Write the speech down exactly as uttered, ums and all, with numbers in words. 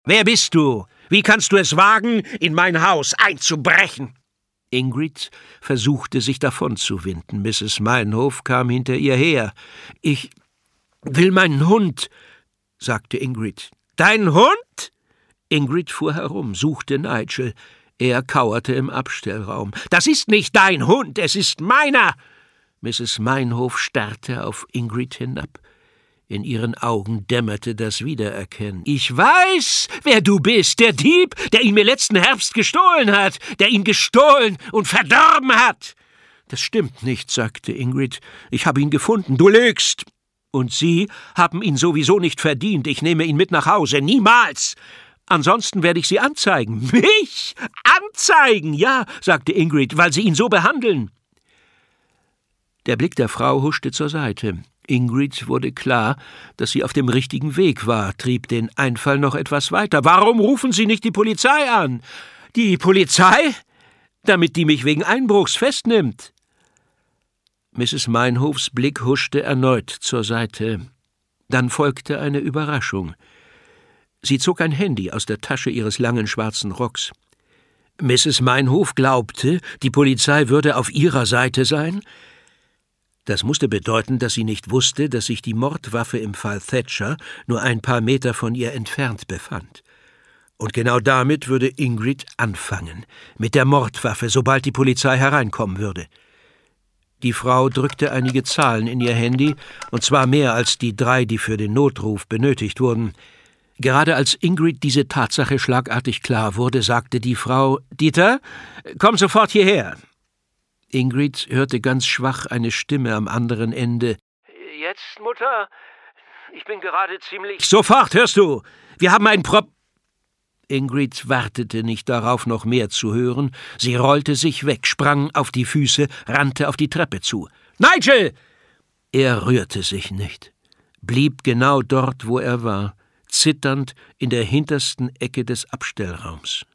»Wer bist du? Wie kannst du es wagen, in mein Haus einzubrechen?« Ingrid versuchte, sich davonzuwinden. Misses Meinhof kam hinter ihr her. »Ich will meinen Hund«, sagte Ingrid. »Dein Hund?« Ingrid fuhr herum, suchte Nigel. Er kauerte im Abstellraum. »Das ist nicht dein Hund, es ist meiner!« Misses Meinhof starrte auf Ingrid hinab. In ihren Augen dämmerte das Wiedererkennen. »Ich weiß, wer du bist, der Dieb, der ihn mir letzten Herbst gestohlen hat, der ihn gestohlen und verdorben hat!« »Das stimmt nicht«, sagte Ingrid. »Ich habe ihn gefunden. Du lügst!« »Und Sie haben ihn sowieso nicht verdient. Ich nehme ihn mit nach Hause. Niemals! Ansonsten werde ich Sie anzeigen.« »Mich? Anzeigen?« »Ja«, sagte Ingrid, »weil Sie ihn so behandeln.« Der Blick der Frau huschte zur Seite. Ingrid wurde klar, dass sie auf dem richtigen Weg war, trieb den Einfall noch etwas weiter. »Warum rufen Sie nicht die Polizei an?« »Die Polizei? Damit die mich wegen Einbruchs festnimmt.« Misses Meinhofs Blick huschte erneut zur Seite. Dann folgte eine Überraschung. Sie zog ein Handy aus der Tasche ihres langen schwarzen Rocks. Misses Meinhof glaubte, die Polizei würde auf ihrer Seite sein. Das musste bedeuten, dass sie nicht wusste, dass sich die Mordwaffe im Fall Thatcher nur ein paar Meter von ihr entfernt befand. Und genau damit würde Ingrid anfangen, mit der Mordwaffe, sobald die Polizei hereinkommen würde. Die Frau drückte einige Zahlen in ihr Handy, und zwar mehr als die drei, die für den Notruf benötigt wurden. Gerade als Ingrid diese Tatsache schlagartig klar wurde, sagte die Frau, »Dieter, komm sofort hierher.« Ingrid hörte ganz schwach eine Stimme am anderen Ende. »Jetzt, Mutter? Ich bin gerade ziemlich...« »Sofort, hörst du! Wir haben ein Prop...« Ingrid wartete nicht darauf, noch mehr zu hören. Sie rollte sich weg, sprang auf die Füße, rannte auf die Treppe zu. »Nigel!« Er rührte sich nicht, blieb genau dort, wo er war, zitternd in der hintersten Ecke des Abstellraums.